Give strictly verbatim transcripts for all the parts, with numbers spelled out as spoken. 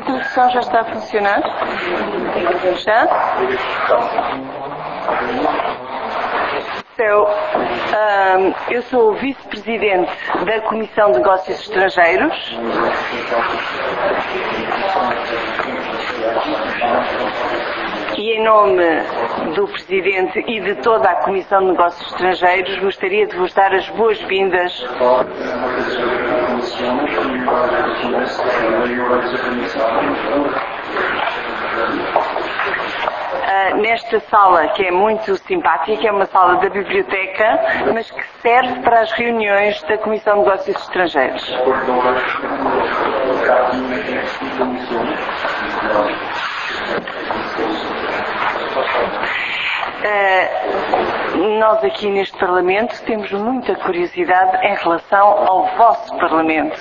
a tradução já está a funcionar? Já? So, um, eu sou vice-presidente da Comissão de Negócios Estrangeiros. E em nome do Presidente e de toda a Comissão de Negócios Estrangeiros, gostaria de vos dar as boas-vindas Uh, nesta sala que é muito simpática, é uma sala da biblioteca, mas que serve para as reuniões da Comissão de Negócios Estrangeiros. Uh, nós aqui neste Parlamento temos muita curiosidade em relação ao vosso Parlamento.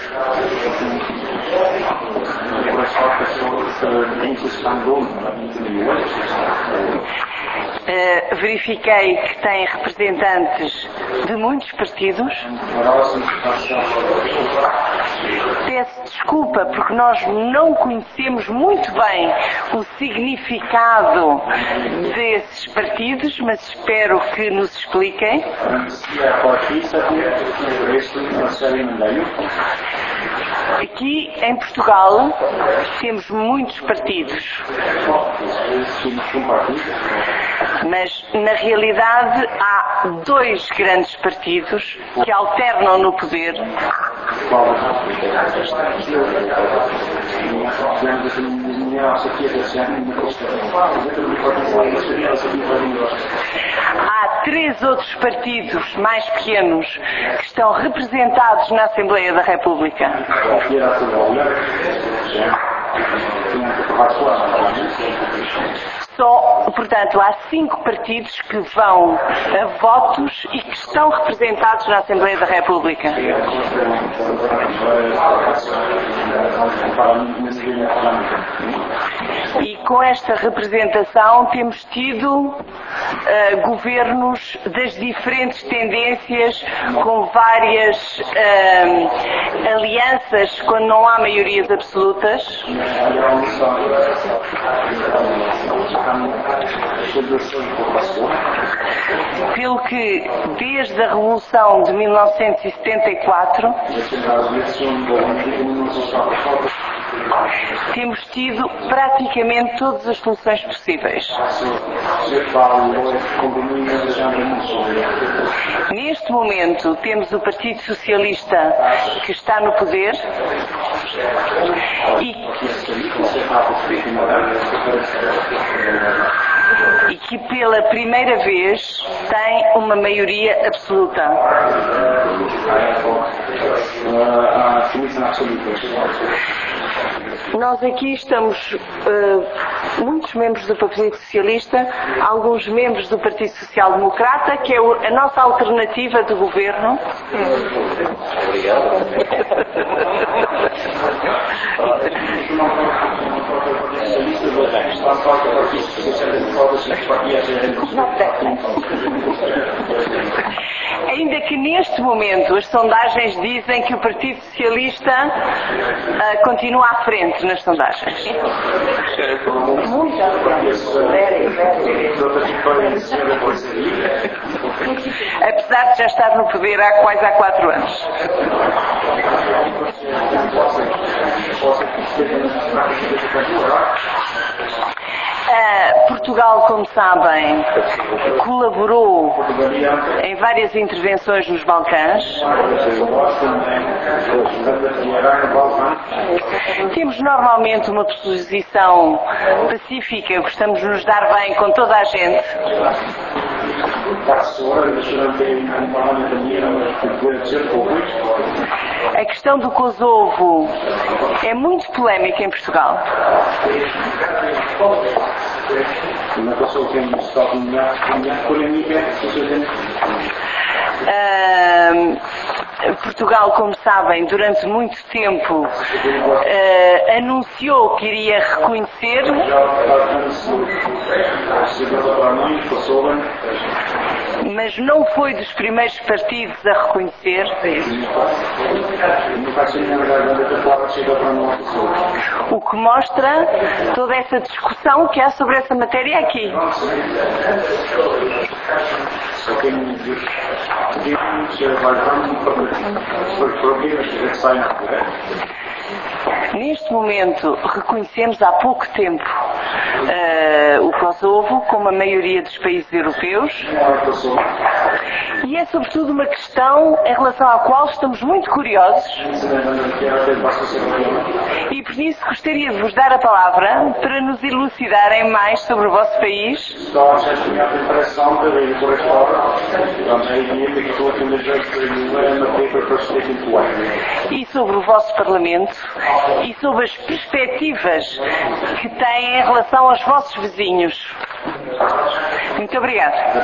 Uh, verifiquei que tem representantes de muitos partidos. Peço desculpa porque nós não conhecemos muito bem o significado desses partidos, mas espero que nos expliquem. Aqui em Portugal temos muitos partidos, mas na realidade há dois grandes partidos que alternam no poder. Há três outros partidos mais pequenos que estão representados na Assembleia da República. Só, portanto, há cinco partidos que vão a votos e que estão representados na Assembleia da República. E com esta representação temos tido uh, governos das diferentes tendências, com várias uh, alianças quando não há maiorias absolutas. Pelo que, desde a Revolução de mil novecentos e setenta e quatro, temos tido praticamente todas as soluções possíveis. Neste momento temos o Partido Socialista que está no poder e, e que pela primeira vez tem uma maioria absoluta. Nós aqui estamos uh, muitos membros do Partido Socialista, alguns membros do Partido Social Democrata, que é o, a nossa alternativa de governo. Obrigado. Ainda que neste momento as sondagens dizem que o Partido Socialista uh, continua à frente nas sondagens. Muito à frente. Apesar de já estar no poder há quase há quatro anos. Uh, Portugal, como sabem, colaborou em várias intervenções nos Balcãs. Temos normalmente uma posição pacífica, gostamos de nos dar bem com toda a gente. A questão do Kosovo é muito polémica em Portugal. Uh, Portugal, como sabem, durante muito tempo uh, anunciou que iria reconhecer mas não foi dos primeiros partidos a reconhecer. O que mostra toda essa discussão que há sobre essa matéria aqui. Neste momento, reconhecemos há pouco tempo uh, o Kosovo, como a maioria dos países europeus, e é sobretudo uma questão em relação à qual estamos muito curiosos, e por isso gostaria de vos dar a palavra para nos elucidarem mais sobre o vosso país e sobre o vosso Parlamento e sobre as perspectivas que têm em relação aos vossos vizinhos. Muito obrigada.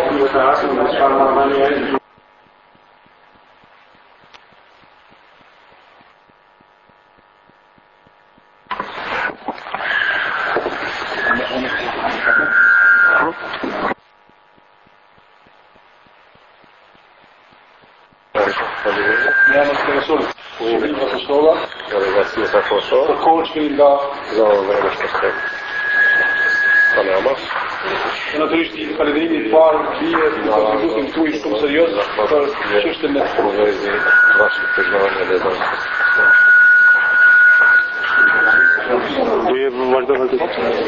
Natyrisht i falenderimi i parë bie kontributin tuaj shumë serioz për çështjen e provëzë rreth përgjigjen e lezës. Dhe vazhdon atë.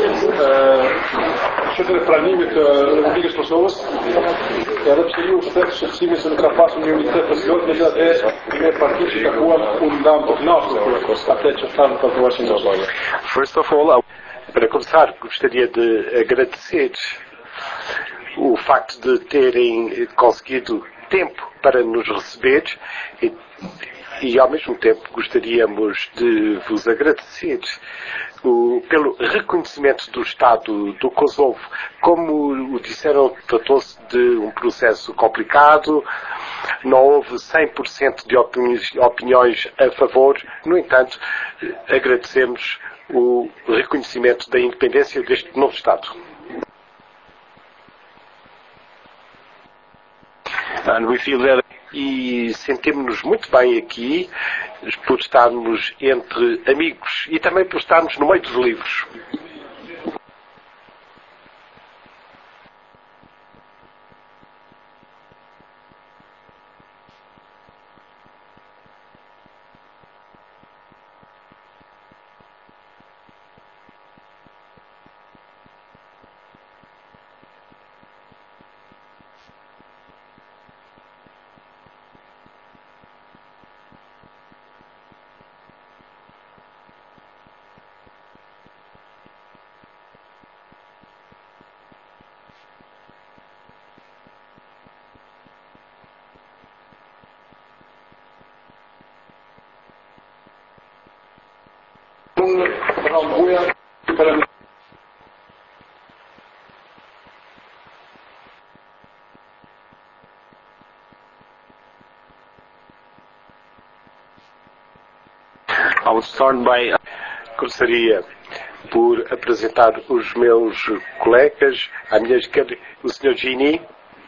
Çështja e pranimit të Republikës Kosovës, edhe pse ju shtet shqetësimin se nuk ka pasur një unitet të plotë, megjithatë ne partitë që takuam u ndam të kënaqur për atë që thanë për Washington. First of all, para começar, gostaria de agradecer o facto de terem conseguido tempo para nos receber e, e ao mesmo tempo gostaríamos de vos agradecer o, pelo reconhecimento do Estado do Kosovo. Como o disseram, tratou-se de um processo complicado, não houve cem por cento de opiniões, opiniões a favor, no entanto, agradecemos o reconhecimento da independência deste novo Estado. And we feel that... E sentimos-nos muito bem aqui por estarmos entre amigos e também por estarmos no meio dos livros. I would start by... Gostaria por apresentar os meus colegas, à minha esquerda, o senhor Gini,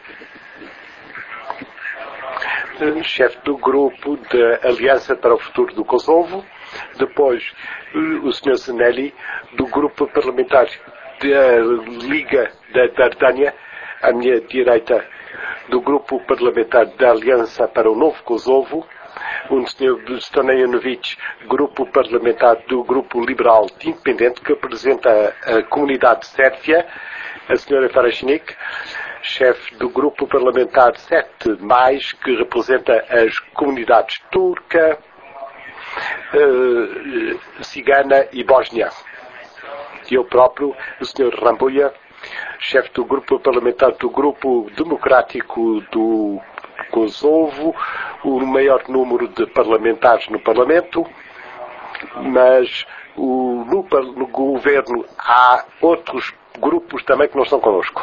chefe do grupo da Aliança para o Futuro do Kosovo, depois o senhor Zanelli, do grupo parlamentar da Liga da Dardânia, à minha direita, do grupo parlamentar da Aliança para o Novo Kosovo, o senhor Stojanovic, grupo parlamentar do Grupo Liberal Independente, que representa a comunidade sérvia, a senhora Farashnik, chefe do grupo parlamentar sete mais, que representa as comunidades turca, uh, cigana e bósnia. E eu próprio, o senhor Rambuia, chefe do grupo parlamentar do Grupo Democrático do Kosovo, o maior número de parlamentares no Parlamento, mas o, no, no governo há outros grupos também que não estão connosco.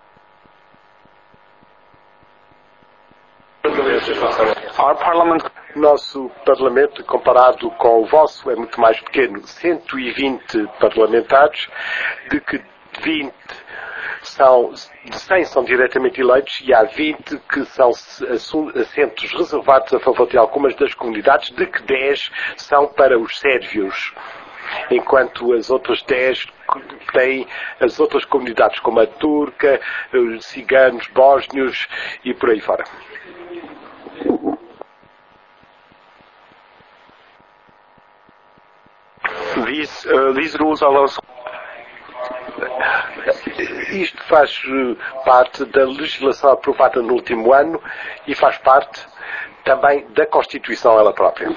Our parliament Nosso Parlamento, comparado com o vosso, é muito mais pequeno. cento e vinte parlamentares, de que vinte são, de cem são diretamente eleitos e há vinte que são assentos reservados a favor de algumas das comunidades, de que dez são para os sérvios, enquanto as outras dez têm as outras comunidades, como a turca, os ciganos, bósnios e por aí fora. These, uh, these rules are also... Isto faz parte da legislação aprovada no último ano e faz parte também da Constituição ela própria.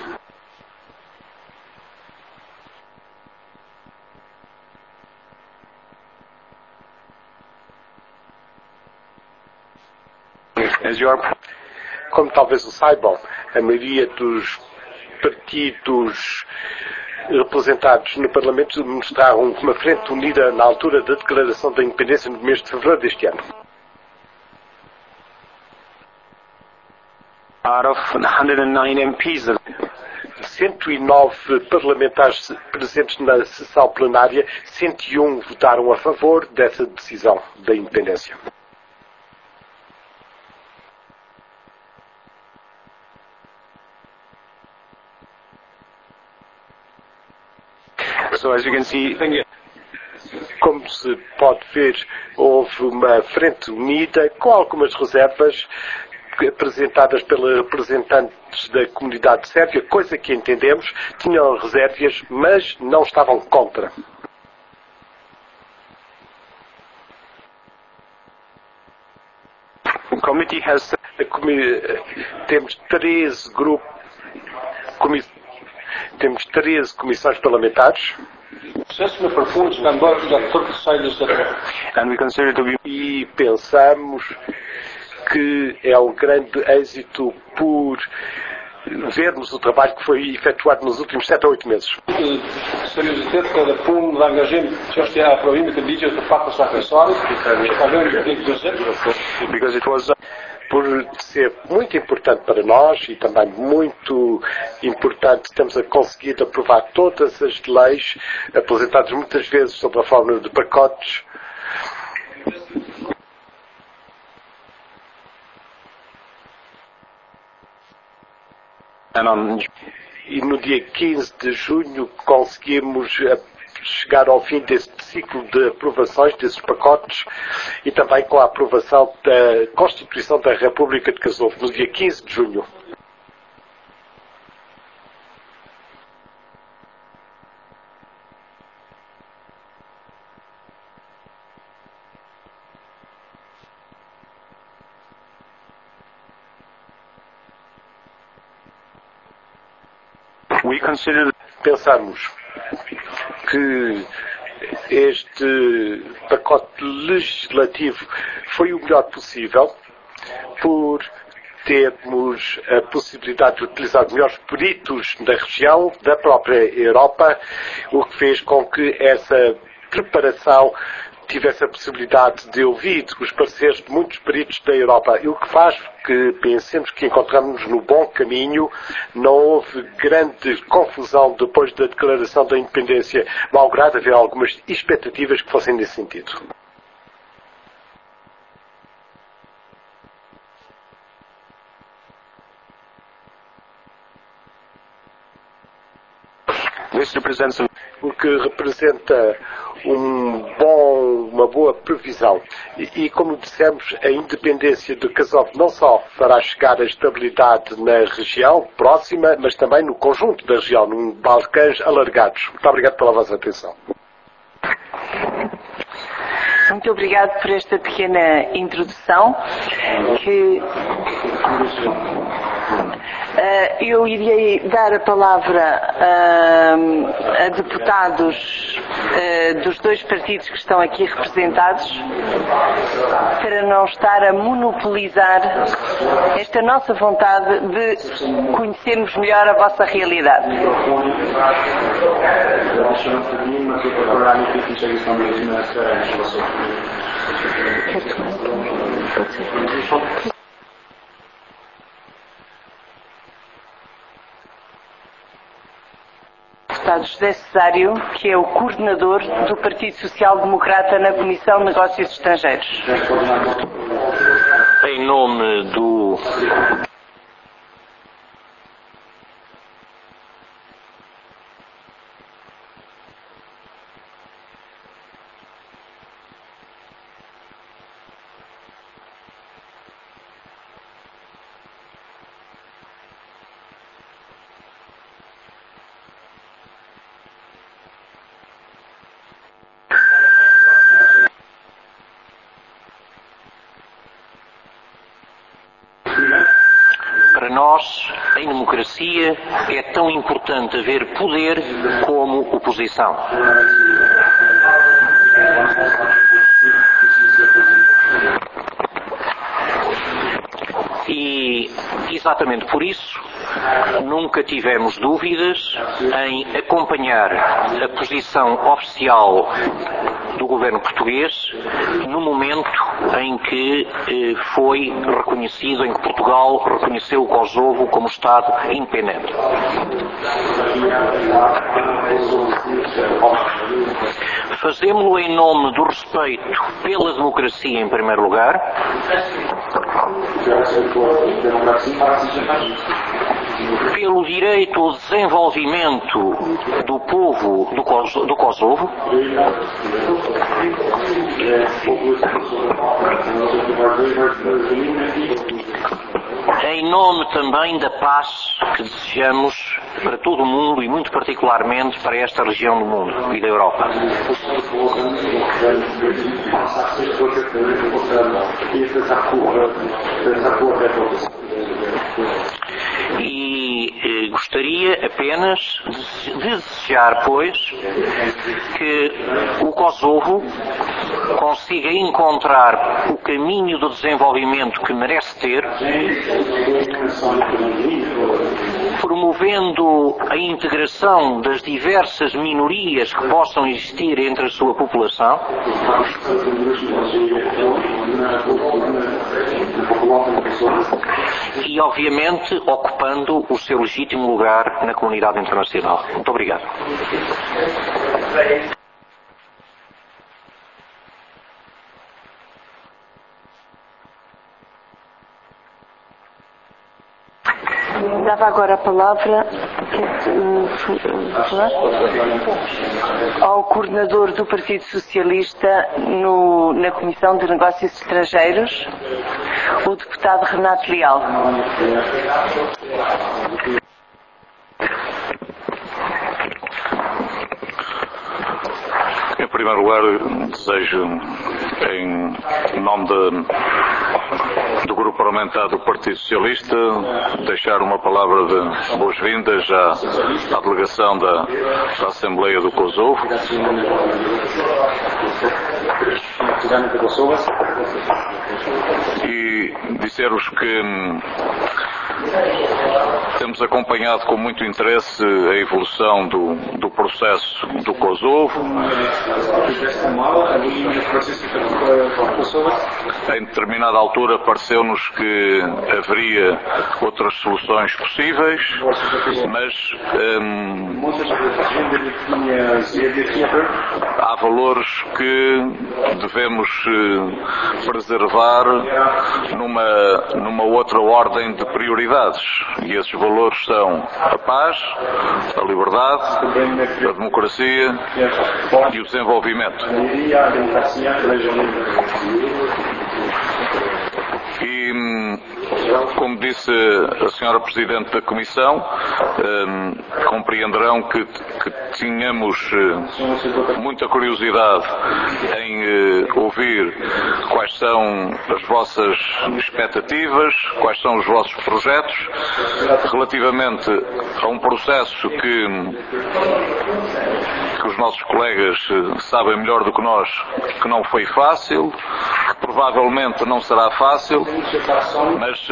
As your... Como talvez o saibam, a maioria dos partidos representados no Parlamento mostraram uma frente unida na altura da declaração da independência no mês de fevereiro deste ano. Out of one hundred nine M Ps. cento e nove parlamentares presentes na sessão plenária, cento e um votaram a favor dessa decisão da independência. So as you can see, como se pode ver, houve uma frente unida com algumas reservas apresentadas pelos representantes da comunidade sérvia, coisa que entendemos, tinham reservas, mas não estavam contra. the committee has... A comi- temos treze grupos, comi- temos treze comissões parlamentares. And we consider it to be... E pensamos que é um grande êxito por vermos o trabalho que foi efetuado nos últimos sete a oito meses. Because it was... Por ser muito importante para nós e também muito importante, estamos a conseguir aprovar todas as leis apresentadas muitas vezes sob a forma de pacotes. And on... E no dia quinze de junho conseguimos chegar ao fim desse ciclo de aprovações desses pacotes e também com a aprovação da Constituição da República de Kosovo no dia quinze de junho. We consider... Pensamos que este pacote legislativo foi o melhor possível por termos a possibilidade de utilizar os melhores peritos da região, da própria Europa, o que fez com que essa preparação tivesse a possibilidade de ouvir os pareceres de muitos peritos da Europa, e o que faz que pensemos que encontramos no bom caminho. Não houve grande confusão depois da declaração da independência, malgrado haver algumas expectativas que fossem nesse sentido. This represents... O que representa um bom, uma boa previsão. E, e, como dissemos, a independência de Kosovo não só fará chegar a estabilidade na região próxima, mas também no conjunto da região, num Balcãs alargados. Muito obrigado pela vossa atenção. Muito obrigado por esta pequena introdução que uh, eu irei dar a palavra uh, a deputados uh, dos dois partidos que estão aqui representados para não estar a monopolizar esta nossa vontade de conhecermos melhor a vossa realidade. deputado José Cesário, que é o coordenador do Partido Social Democrata na Comissão de Negócios Estrangeiros. Em nome do Para nós, em democracia, é tão importante haver poder como oposição. E, exatamente por isso, nunca tivemos dúvidas em acompanhar a posição oficial do governo português no momento em que eh, foi reconhecido, em que Portugal reconheceu o Kosovo como Estado independente. Fazemo-lo em nome do respeito pela democracia em primeiro lugar, pelo direito ao desenvolvimento do povo do Kosovo, do Kosovo em nome também da paz que desejamos para todo o mundo e muito particularmente para esta região do mundo e da Europa. E eh, gostaria apenas de, de desejar, pois, que o Kosovo consiga encontrar o caminho do desenvolvimento que merece ter, promovendo a integração das diversas minorias que possam existir entre a sua população, e, obviamente, ocupando o seu legítimo lugar na comunidade internacional. Muito obrigado. Dava agora a palavra ao coordenador do Partido Socialista no, na Comissão de Negócios Estrangeiros, o deputado Renato Leal. Em primeiro lugar, desejo, em nome de, do Grupo Parlamentar do Partido Socialista, deixar uma palavra de boas-vindas à, à delegação da, da Assembleia do Kosovo. E dizer-vos que temos acompanhado com muito interesse a evolução do, do processo do Kosovo. Em determinada altura pareceu-nos que haveria outras soluções possíveis, mas hum, há valores que devemos preservar numa, numa outra ordem de prioridades. E esses valores são a paz, a liberdade, a democracia e o desenvolvimento. E, como disse a senhora Presidente da Comissão, um, compreenderão que, que tínhamos uh, muita curiosidade em uh, ouvir quais são as vossas expectativas, quais são os vossos projetos relativamente a um processo que, que os nossos colegas uh, sabem melhor do que nós que não foi fácil, que provavelmente não será fácil, mas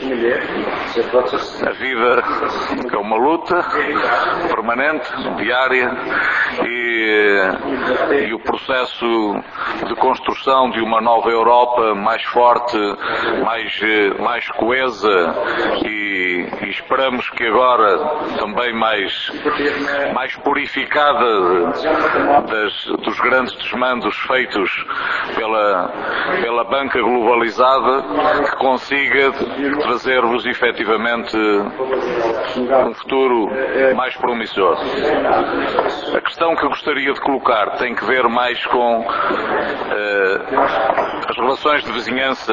a vida é uma luta permanente, diária, e, e o processo de construção de uma nova Europa mais forte, mais, mais coesa e, e esperamos que agora, também mais, mais purificada das, dos grandes desmandos feitos pela, pela banca globalizada, que consiga trazer-vos efetivamente um futuro mais promissor. A questão que eu gostaria de colocar tem que ver mais com uh, as relações de vizinhança.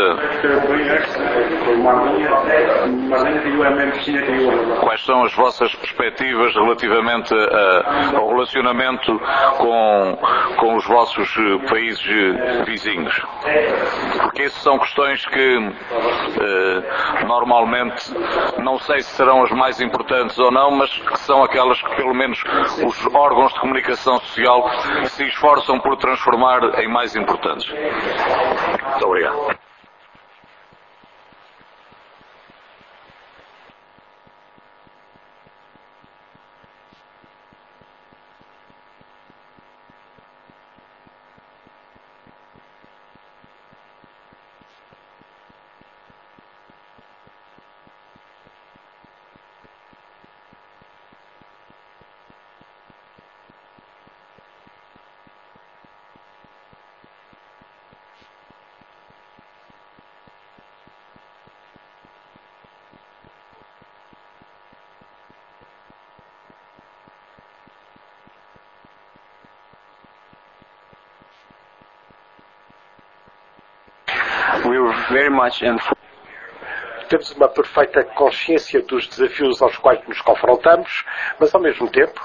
Quais são as vossas perspectivas relativamente a, ao relacionamento com, com os vossos países vizinhos? Porque isso são questões que uh, normalmente não sei se serão as mais importantes ou não, mas que são aquelas que pelo menos os órgãos de comunicação social se esforçam por transformar em mais importantes. Muito obrigado. Very much and temos uma perfeita consciência dos desafios aos quais nos confrontamos, mas ao mesmo tempo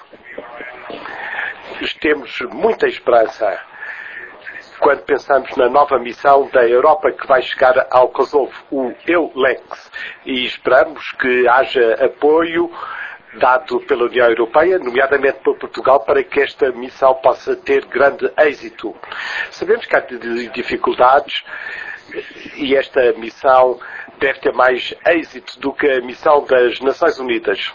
temos muita esperança quando pensamos na nova missão da Europa que vai chegar ao Kosovo, o EULEX, e esperamos que haja apoio dado pela União Europeia, nomeadamente por Portugal, para que esta missão possa ter grande êxito. Sabemos que há dificuldades e esta missão deve ter mais êxito do que a missão das Nações Unidas.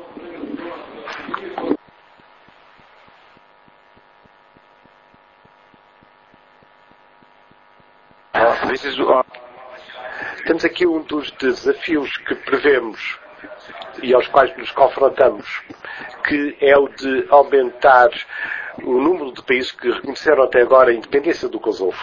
This is, uh... Temos aqui um dos desafios que prevemos e aos quais nos confrontamos, que é o de aumentar o número de países que reconheceram até agora a independência do Kosovo.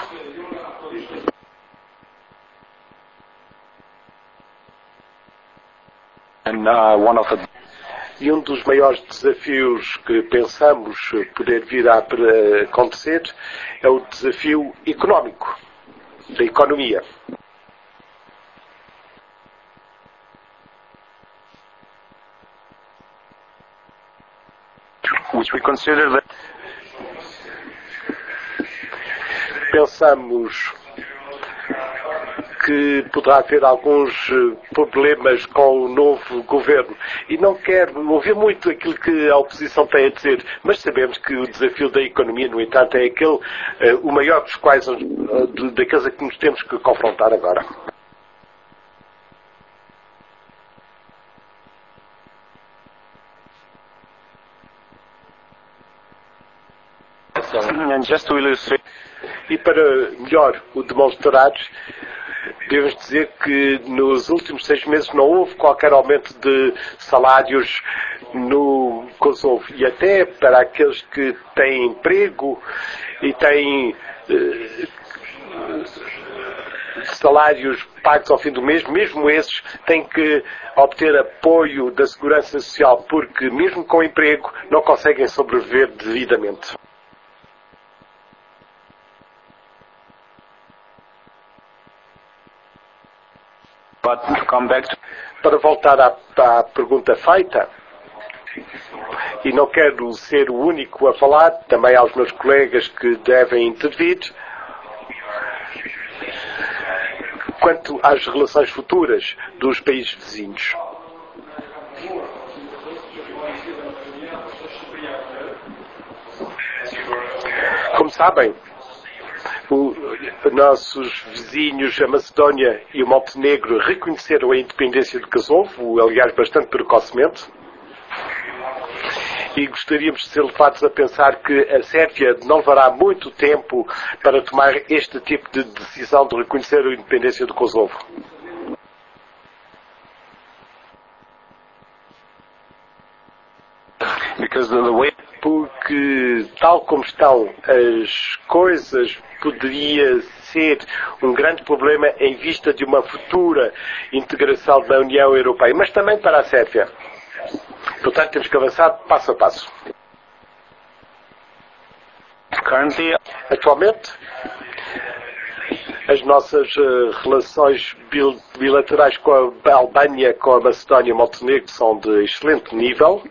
And, uh, one of the... E um dos maiores desafios que pensamos poder vir a acontecer é o desafio económico, da economia. Which we consider that... Pensamos que poderá haver alguns problemas com o novo governo. E não quero ouvir muito aquilo que a oposição tem a dizer, mas sabemos que o desafio da economia, no entanto, é aquele, uh, o maior dos quais, uh, daqueles a que nos temos que confrontar agora. And just to illustrate... E para melhor o demonstrar, devemos dizer que nos últimos seis meses não houve qualquer aumento de salários no Kosovo. E até para aqueles que têm emprego e têm eh, salários pagos ao fim do mês, mesmo esses têm que obter apoio da Segurança Social, porque mesmo com emprego não conseguem sobreviver devidamente. But to come back to... Para voltar à, à pergunta feita, e não quero ser o único a falar, também aos meus colegas que devem intervir, quanto às relações futuras dos países vizinhos. Como sabem, os nossos vizinhos, a Macedónia e o Montenegro, reconheceram a independência do Kosovo, aliás, bastante precocemente. E gostaríamos de ser levados a pensar que a Sérvia não levará muito tempo para tomar este tipo de decisão de reconhecer a independência do Kosovo. Because the, the way porque, tal como estão as coisas, poderia ser um grande problema em vista de uma futura integração da União Europeia, mas também para a Sérvia. Portanto, temos que avançar passo a passo. currently, Atualmente, as nossas uh, relações bil bilaterais com a Albânia, com a Macedónia e Montenegro são de excelente nível.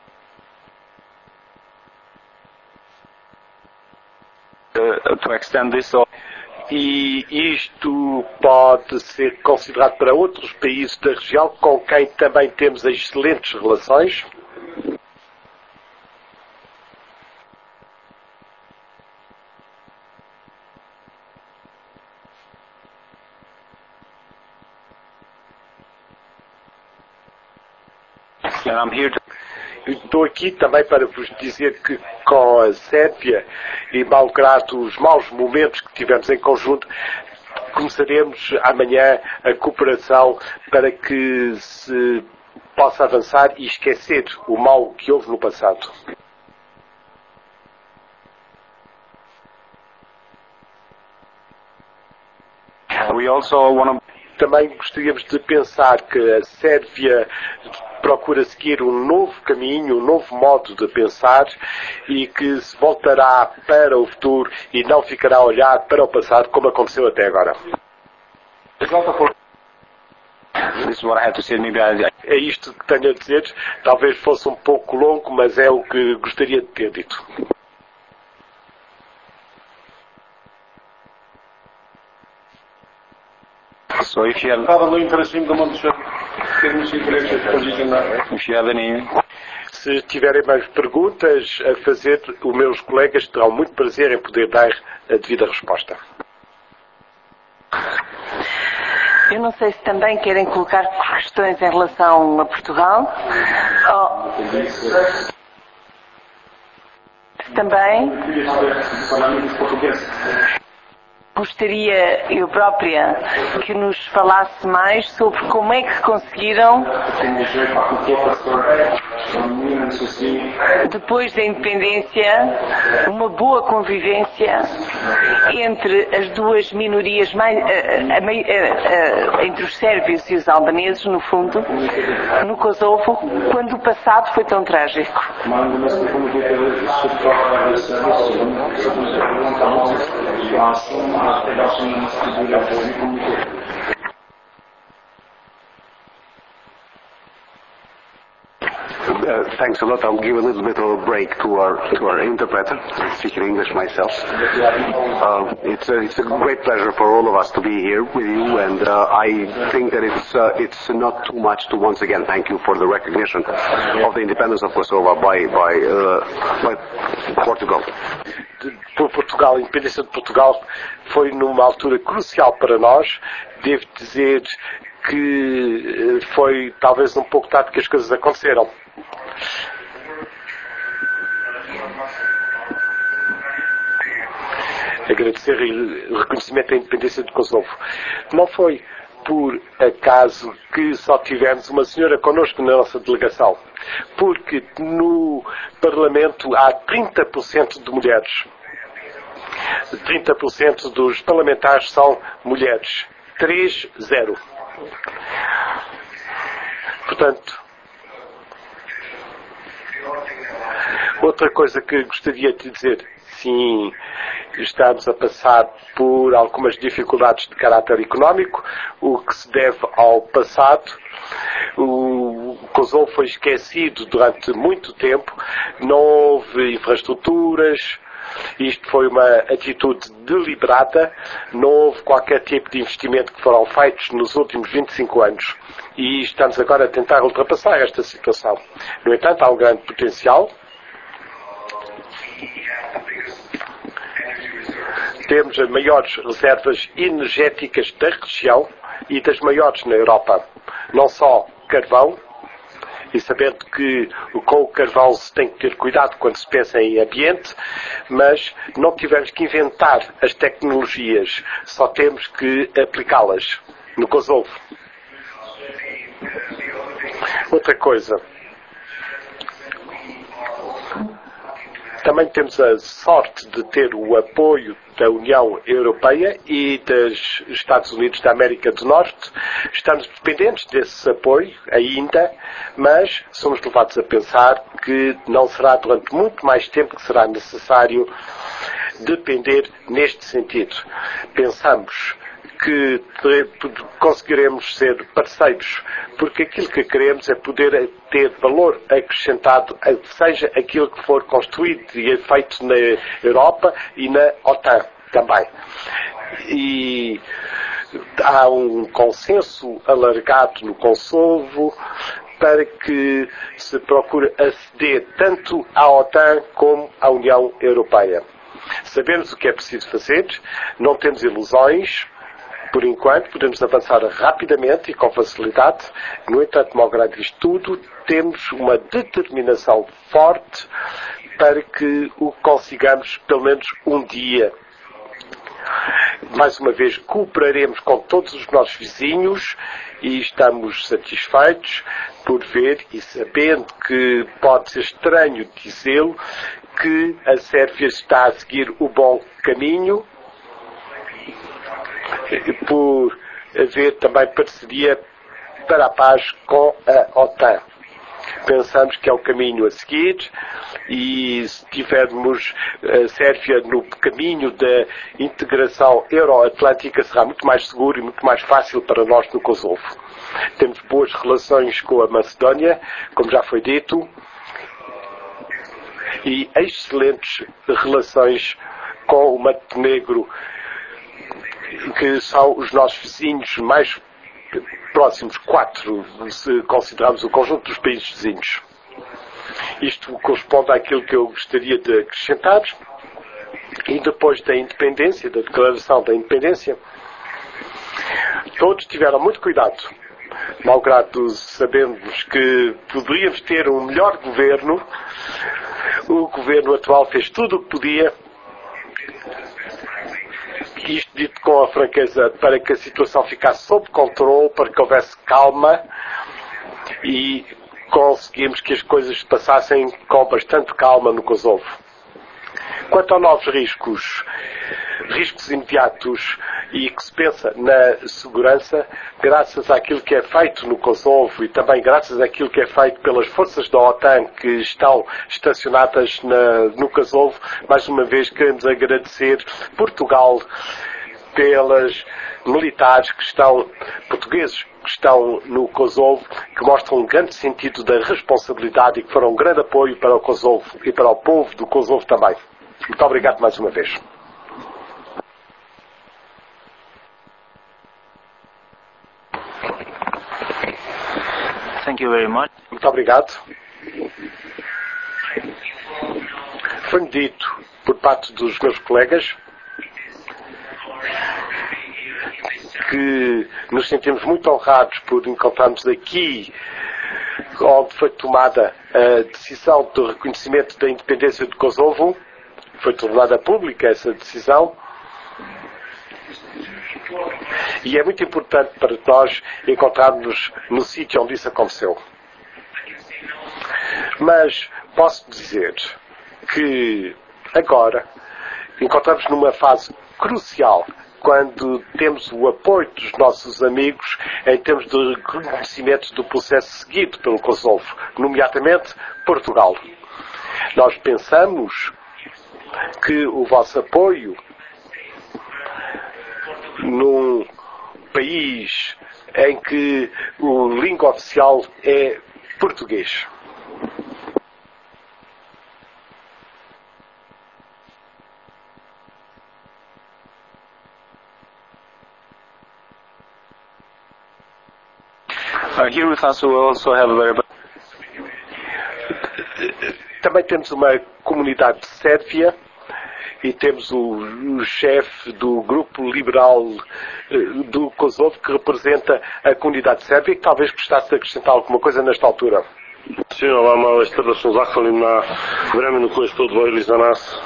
uh, to extend this, so E isto pode ser considerado para outros países da região com quem também temos excelentes relações. and I'm here to Estou aqui também para vos dizer que com a Sérvia, e malgrado os maus momentos que tivemos em conjunto, começaremos amanhã a cooperação para que se possa avançar e esquecer o mal que houve no passado. we also want to Também gostaríamos de pensar que a Sérvia procura seguir um novo caminho, um novo modo de pensar e que se voltará para o futuro e não ficará a olhar para o passado como aconteceu até agora. this is what I have to say. Maybe I, É isto que tenho a dizer. Talvez fosse um pouco longo, mas é o que gostaria de ter dito. so if you have Probably interesting the membership. if you have any Se tiverem mais perguntas a fazer, os meus colegas terão muito prazer em poder dar a devida resposta. Eu não sei se também querem colocar questões em relação a Portugal. Oh. Também gostaria eu própria que nos falasse mais sobre como é que conseguiram, depois da independência, uma boa convivência entre as duas minorias, mais, a, a, a, a, entre os sérvios e os albaneses, no fundo, no Kosovo, quando o passado foi tão trágico. Uh, thanks a lot. I'll give a little bit of a break to our to our interpreter. I'm speaking English myself. Uh, it's a, it's a great pleasure for all of us to be here with you, and uh, I think that it's uh, it's not too much to once again thank you for the recognition of the independence of Kosovo by by uh, by Portugal. Por Portugal, a independência de Portugal foi numa altura crucial para nós. Devo dizer que foi talvez um pouco tarde que as coisas aconteceram. Agradecer o reconhecimento da independência de Kosovo. Não foi por acaso que só tivemos uma senhora connosco na nossa delegação, porque no Parlamento há trinta por cento de mulheres. trinta por cento dos parlamentares são mulheres. três a zero. Portanto, outra coisa que gostaria de dizer, sim, estamos a passar por algumas dificuldades de caráter económico, o que se deve ao passado. O Kosovo foi esquecido durante muito tempo, não houve infraestruturas. Isto foi uma atitude deliberada, não houve qualquer tipo de investimento que foram feitos nos últimos vinte e cinco anos e estamos agora a tentar ultrapassar esta situação. No entanto, há um grande potencial. Temos as maiores reservas energéticas da região e das maiores na Europa. Não só carvão, e sabendo que com o carvão se tem que ter cuidado quando se pensa em ambiente, mas não tivemos que inventar as tecnologias, só temos que aplicá-las no Kosovo. Outra coisa. Também temos a sorte de ter o apoio da União Europeia e dos Estados Unidos da América do Norte. Estamos dependentes desse apoio ainda, mas somos levados a pensar que não será durante muito mais tempo que será necessário depender neste sentido. Pensamos que conseguiremos ser parceiros, porque aquilo que queremos é poder ter valor acrescentado, seja aquilo que for construído e feito na Europa e na OTAN também. E há um consenso alargado no Kosovo para que se procure aceder tanto à OTAN como à União Europeia. Sabemos o que é preciso fazer, não temos ilusões. Por enquanto, podemos avançar rapidamente e com facilidade. No entanto, malgrado isto tudo, temos uma determinação forte para que o consigamos pelo menos um dia. Mais uma vez, cooperaremos com todos os nossos vizinhos e estamos satisfeitos por ver e sabendo que pode ser estranho dizê-lo, que a Sérvia está a seguir o bom caminho, por haver também parceria para a paz com a OTAN. Pensamos que é o caminho a seguir e se tivermos a Sérvia no caminho da integração euroatlântica será muito mais seguro e muito mais fácil para nós no Kosovo. Temos boas relações com a Macedónia, como já foi dito, e excelentes relações com o Montenegro, que são os nossos vizinhos mais próximos, quatro, se considerarmos o conjunto dos países vizinhos. Isto corresponde àquilo que eu gostaria de acrescentar. E depois da independência, da declaração da independência, todos tiveram muito cuidado, malgrado sabemos que poderíamos ter um melhor governo. O governo atual fez tudo o que podia, isto dito com a franqueza, para que a situação ficasse sob controle, para que houvesse calma e conseguimos que as coisas passassem com bastante calma no Kosovo. Quanto a novos riscos, riscos imediatos e que se pensa na segurança, graças àquilo que é feito no Kosovo e também graças àquilo que é feito pelas forças da OTAN que estão estacionadas na, no Kosovo, mais uma vez queremos agradecer Portugal pelas militares que estão, portugueses que estão no Kosovo, que mostram um grande sentido da responsabilidade e que foram um grande apoio para o Kosovo e para o povo do Kosovo também. Muito obrigado mais uma vez. Thank you very much. Muito obrigado. Foi-me dito por parte dos meus colegas que nos sentimos muito honrados por encontrarmos aqui onde foi tomada a decisão do reconhecimento da independência do Kosovo. Foi tornada pública essa decisão. E é muito importante para nós encontrarmos no sítio onde isso aconteceu. Mas posso dizer que agora encontramos numa fase crucial, quando temos o apoio dos nossos amigos em termos de reconhecimento do processo seguido pelo Kosovo, nomeadamente Portugal. Nós pensamos que o vosso apoio num país em que a língua oficial é português. Uh, here with us we also have a very... Também temos uma comunidade sérvia e temos o, o chefe do grupo liberal uh, do Kosovo que representa a comunidade sérvia e que talvez gostasse de acrescentar alguma coisa nesta altura. Svima vama ovaj srdačno zahvalim na vremenu koje ste odvojili za nas.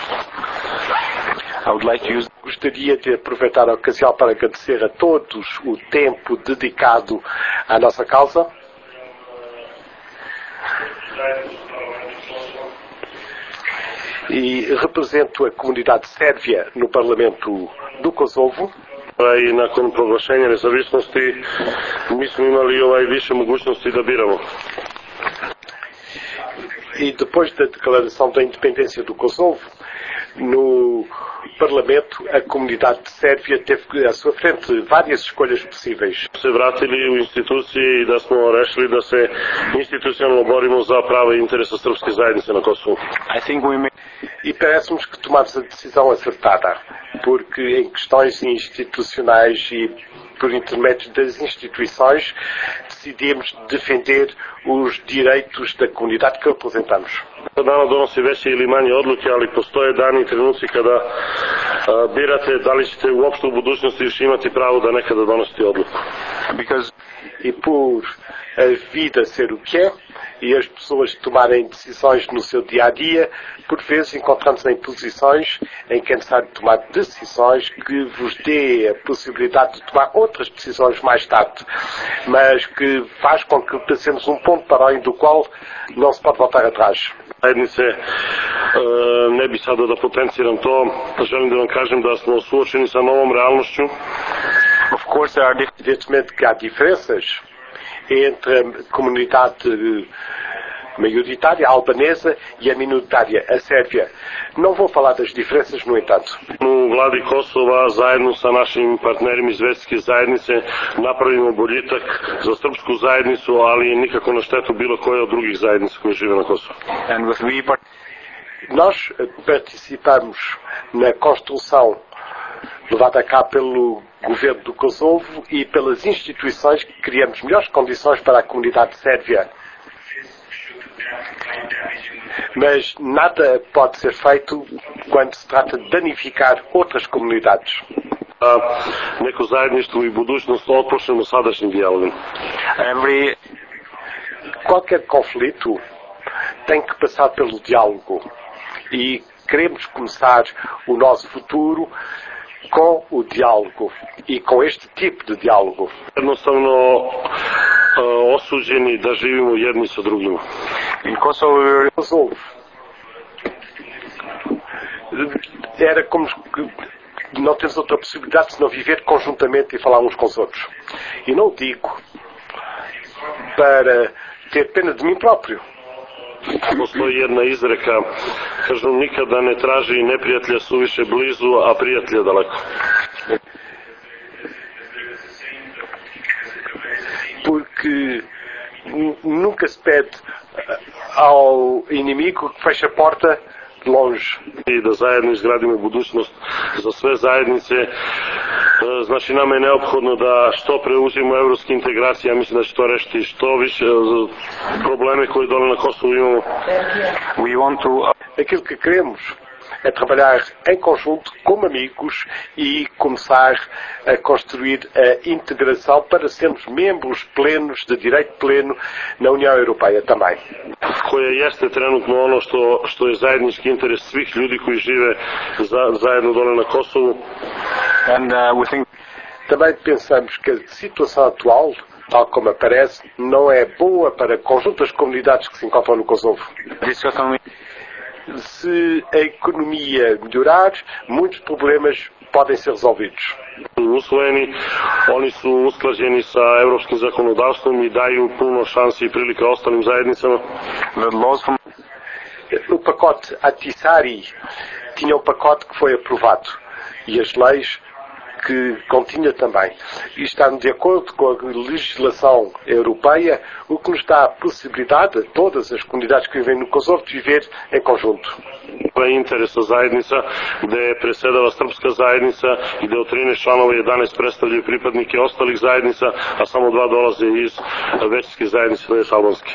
I would like to use... Gostaria de aproveitar a ocasião para agradecer a todos o tempo dedicado à nossa causa. e represento a comunidade sérvia no Parlamento do Kosovo. I nakon proglašenja nezavisnosti mi smo imali ovaj više mogućnosti da biramo. E depois da declaração da independência do Kosovo, no Parlamento, a comunidade sérvia teve à sua frente várias escolhas possíveis. Se vratili u institucije i da smo rešili da se institucionalno borimo za prava i interesa srpske zajednice na Kosovu. I think we may... E parece-nos que tomamos a decisão acertada, porque em questões institucionais e por intermédio das instituições decidimos defender os direitos da comunidade que representamos. Dana donosi veće ili manje odluke, ali postoje dani i trenuci kada a, birate da li ćete uopšte u budućnosti još imati pravo da nekada donosite odluku. Because... E por a vida ser o que é, e as pessoas tomarem decisões no seu dia-a-dia, por vezes encontramos em posições em que é necessário tomar decisões que vos dê a possibilidade de tomar outras decisões mais tarde, mas que faz com que passemos um ponto para além do qual não se pode voltar atrás. Zajednice, ne bi sada da potenciram to, želim da vam kažem da smo suočeni sa novom realnošću. Of course, there are evidentemente que há diferenças entre a comunidade maioritária, a albanesa, e a minoritária, a sérvia. Não vou falar das diferenças, no entanto. U vladi Kosova, zajedno sa našim partnerima iz Svetske zajednice, napravimo boljitak za srpsku zajednicu, ali nikako na štetu bilo koje od drugih zajednica koje žive na Kosovu. And with we part... Nós participamos na construção levada a cabo pelo governo do Kosovo e pelas instituições que criamos melhores condições para a comunidade sérvia. Mas nada pode ser feito quando se trata de danificar outras comunidades. Neko zajedništvo i budućnost otpočnemo sadašnjim dijalogom. Every... Qualquer conflito tem que passar pelo diálogo e queremos começar o nosso futuro com o diálogo e com este tipo de diálogo. Jednostavno uh, osuđeni da živimo jedni sa drugima. Em Kosovo, Kosovo era como não temos outra possibilidade de não viver conjuntamente e falar uns com os outros. E não digo para ter pena de mim próprio. Postoji jedna izreka, kažu nikada ne traži neprijatelja suviše blizu, a prijatelja daleko. Porque nunca se pede ao inimigo que feche a porta de longe. I da zajedno izgradimo budućnost za sve zajednice. Znači, nama je neophodno da što pre uđemo u evropske integracije. Ja mislim da će to rešiti što više probleme koje dole na Kosovu imamo. We want to... Aquilo que queremos é trabalhar em conjunto como amigos e começar a construir a integração para sermos membros plenos, de direito pleno, na União Europeia também. Koja jeste trenutno ono što, što je zajednički interes svih ljudi koji žive za, zajedno dole na Kosovu. And, uh, we think... Também pensamos que a situação atual, tal como aparece, não é boa para conjuntas comunidades que se encontram no Kosovo. Se a economia melhorar, muitos problemas podem ser resolvidos. Usvojeni, oni su usklađeni sa evropskim zakonodavstvom i daju puno šansi i prilika ostalim zajednicama. O pacote Ahtisaari tinha um pacote que foi aprovado e as leis que continha também. E está de acordo com a legislação europeia, o que nos dá a possibilidade a todas as comunidades que vivem no Kosovo de viver em conjunto. Interesa zajednica, gde presedava srpska zajednica i gde od trinaest članova jedanaest predstavljaju pripadnike ostalih zajednica, a samo dva dolaze iz većinske zajednice, to je albanske.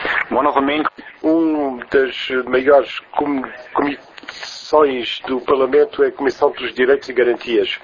Um das maiores comissões do Parlamento é a Comissão dos Direitos e Garantias.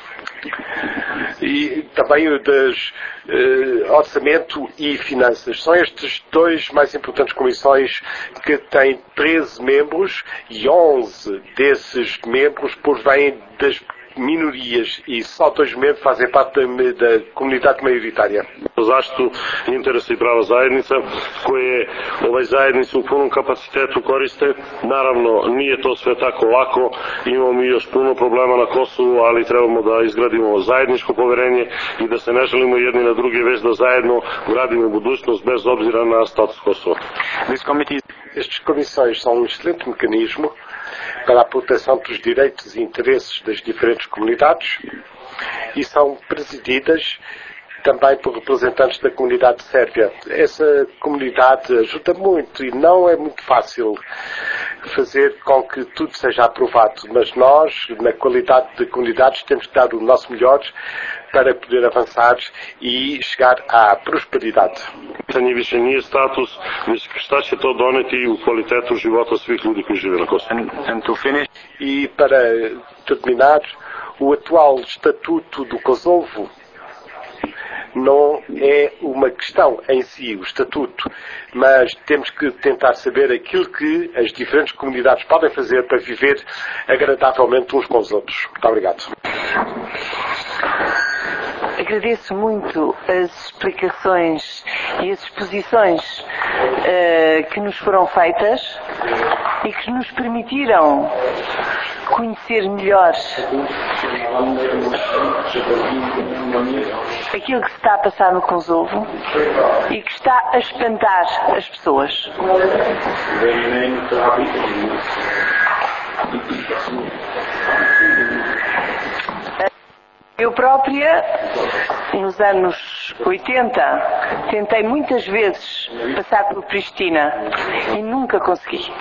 E também o das uh, Orçamento e Finanças. São estes dois mais importantes comissões que têm treze membros e onze desses membros provêm das minorias e só dois membros fazem parte da, da comunidade maioritária. Zašto interesi prava zajednica koje ovaj zajednicu u punom kapacitetu koriste. Naravno, nije to sve tako lako, imamo mi još puno problema na Kosovu, ali trebamo da izgradimo zajedničko poverenje i da se ne želimo jedni na druge, već da zajedno gradimo budućnost bez obzira na status Kosova. Estes comissões são um excelente mecanismo para a proteção dos direitos e interesses das diferentes comunidades e são presididas também por representantes da comunidade sérvia. Essa comunidade ajuda muito e não é muito fácil fazer com que tudo seja aprovado, mas nós, na qualidade de comunidades, temos que dar o nosso melhor para poder avançar e chegar à prosperidade. Pitanje više nije status, već šta će to doneti u kvalitetu života svih ljudi koji žive na Kosovu. E para terminar, o atual estatuto do Kosovo não é uma questão em si, o estatuto, mas temos que tentar saber aquilo que as diferentes comunidades podem fazer para viver agradavelmente uns com os outros. Muito obrigado. Agradeço muito as explicações e as exposições uh, que nos foram feitas e que nos permitiram conhecer melhor aquilo que se está a passar no Kosovo e que está a espantar as pessoas. Eu própria, nos anos oitenta, tentei muitas vezes passar por Pristina e nunca consegui.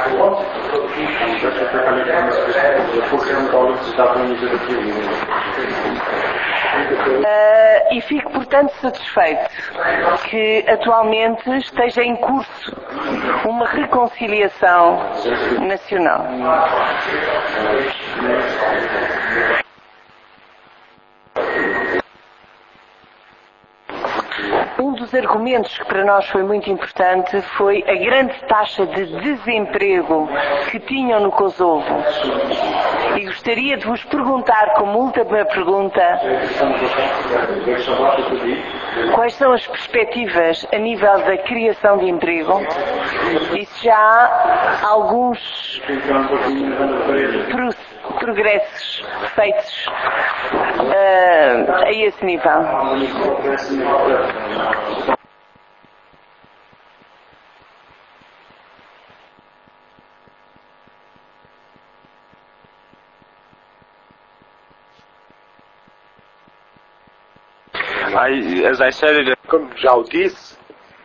Uh, e fico, portanto, satisfeito que atualmente esteja em curso uma reconciliação nacional. Um dos argumentos que para nós foi muito importante foi a grande taxa de desemprego que tinham no Kosovo. E gostaria de vos perguntar, como última pergunta, quais são as perspectivas a nível da criação de emprego e se já há alguns progressos feitos uh, a esse nível. I, as I said, como já o disse,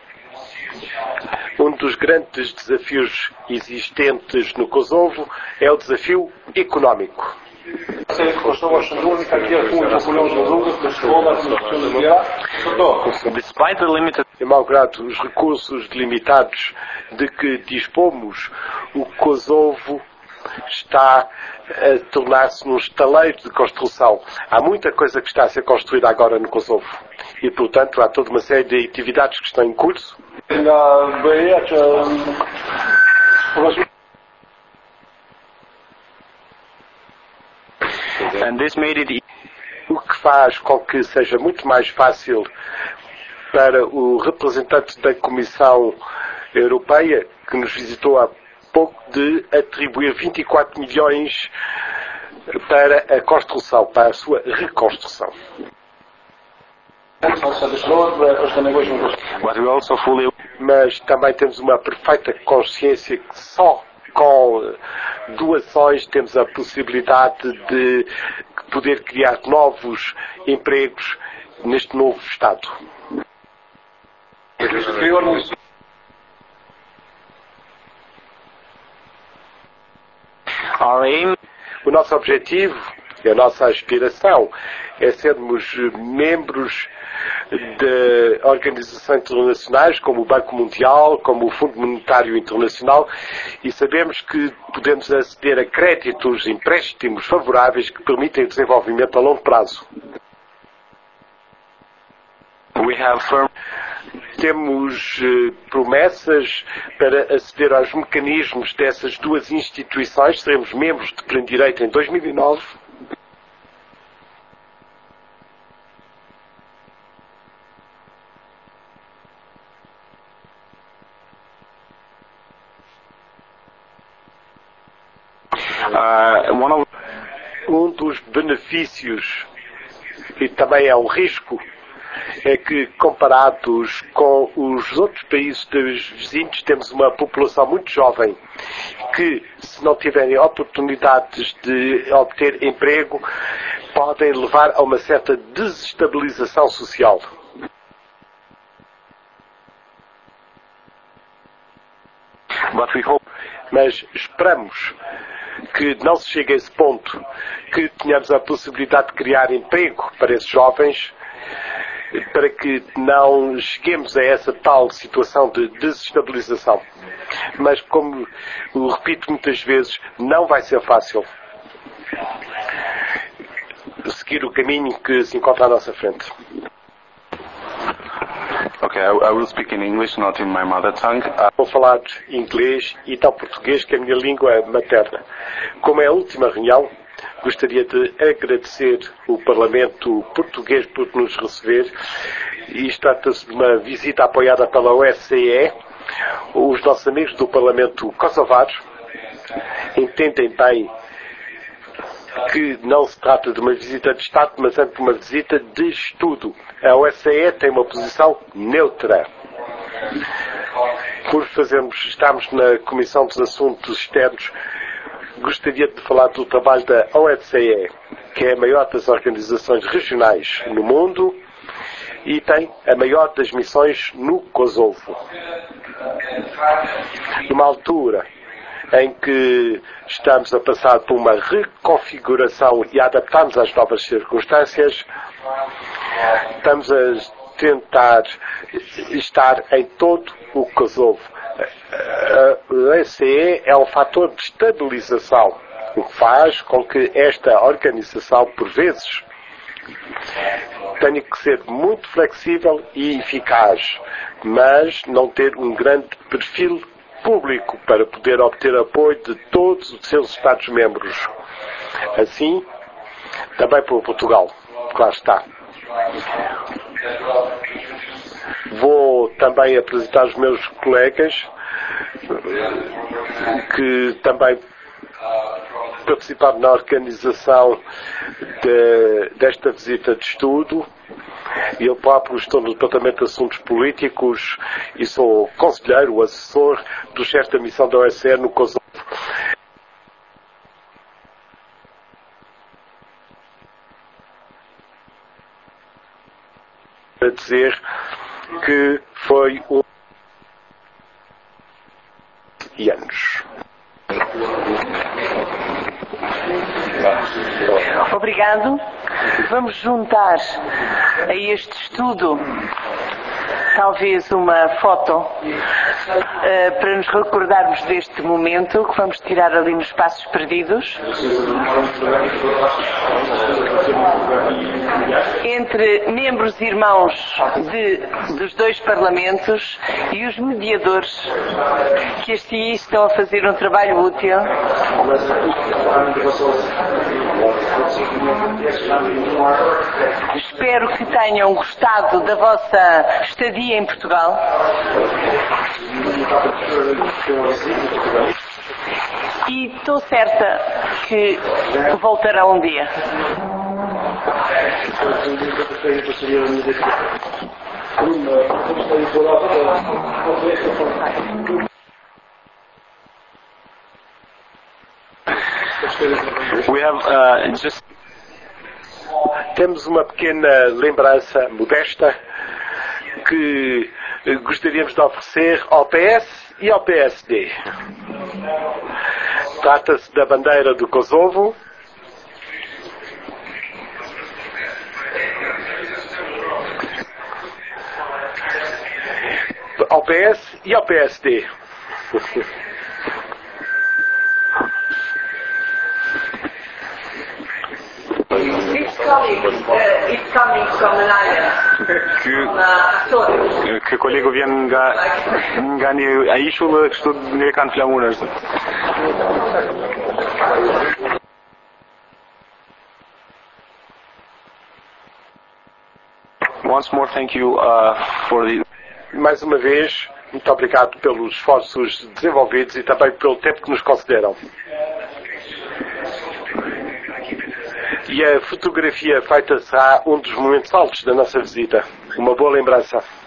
um dos grandes desafios existentes no Kosovo é o desafio económico. Despite the limited... E malgrado os recursos limitados de que dispomos, o Kosovo está a tornar-se num estaleiro de construção. Há muita coisa que está a ser construída agora no Kosovo. E, portanto, há toda uma série de atividades que estão em curso. And this made it... O que faz com que seja muito mais fácil para o representante da Comissão Europeia, que nos visitou há pouco, de atribuir vinte e quatro milhões para a construção, para a sua reconstrução. Mas também temos uma perfeita consciência que só com doações temos a possibilidade de poder criar novos empregos neste novo Estado. O nosso objetivo e a nossa aspiração é sermos membros de organizações internacionais como o Banco Mundial, como o Fundo Monetário Internacional, e sabemos que podemos aceder a créditos, empréstimos favoráveis que permitem o desenvolvimento a longo prazo. We have firm... Temos eh, promessas para aceder aos mecanismos dessas duas instituições. Seremos membros de pleno direito em dois mil e nove. Um dos benefícios, e também é um risco, é que comparados com os outros países dos vizinhos temos uma população muito jovem que, se não tiverem oportunidades de obter emprego, podem levar a uma certa desestabilização social. But we hope Mas esperamos que não se chegue a esse ponto, que tenhamos a possibilidade de criar emprego para esses jovens, para que não cheguemos a essa tal situação de desestabilização. Mas, como eu repito muitas vezes, não vai ser fácil seguir o caminho que se encontra à nossa frente. Okay, I, I will speak in English, not in my mother tongue. Uh, Vou falar inglês e tal português, que é a minha língua materna. Como é a última reunião, gostaria de agradecer o Parlamento português por nos receber. Isto trata-se de uma visita apoiada pela O S C E. Os nossos amigos do Parlamento kosovares entendem bem que não se trata de uma visita de Estado, mas é de uma visita de estudo. A O S C E tem uma posição neutra. Por fazermos, estamos na Comissão dos Assuntos Externos, gostaria de falar do trabalho da O S C E, que é a maior das organizações regionais no mundo e tem a maior das missões no Kosovo. Numa altura em que estamos a passar por uma reconfiguração e a adaptarmos às novas circunstâncias, estamos a tentar estar em todo o Kosovo. A O S C E é um fator de estabilização, o que faz com que esta organização, por vezes, tenha que ser muito flexível e eficaz, mas não ter um grande perfil público para poder obter apoio de todos os seus Estados-membros. Assim, também por Portugal, claro está. Vou também apresentar os meus colegas que também participaram na organização de, desta visita de estudo. Eu próprio estou no Departamento de Assuntos Políticos e sou conselheiro, assessor do chefe da missão da O S C E no Kosovo. Para dizer que foi um e anos. Obrigado. Vamos juntar a este estudo talvez uma foto uh, para nos recordarmos deste momento que vamos tirar ali nos Passos Perdidos, entre membros e irmãos de, dos dois parlamentos e os mediadores que assim estão a fazer um trabalho útil. Espero que tenham gostado da vossa estadia em Portugal. E estou certa que voltarão um dia. we have uh, just Temos uma pequena lembrança modesta que gostaríamos de oferecer ao P S e ao P S D. Trata-se da bandeira do Kosovo, ao P S e ao P S D. que que kolegu vjen nga nga një ai ishull dhe kështu ne kanë flamurë. Once more, thank you uh, for the. Mais uma vez, muito obrigado pelos esforços desenvolvidos e também pelo tempo que nos concederam. E a fotografia feita será um dos momentos altos da nossa visita. Uma boa lembrança.